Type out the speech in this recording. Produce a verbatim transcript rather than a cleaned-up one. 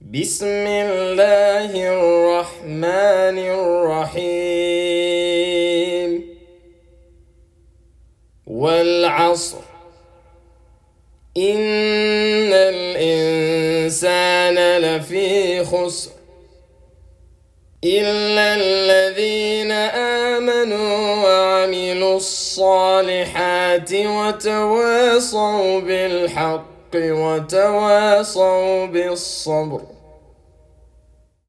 بسم الله الرحمن الرحيم والعصر إن الإنسان لفي خسر إلا الذين آمنوا وعملوا الصالحات وتواصوا بالحق وتواصوا بالصبر.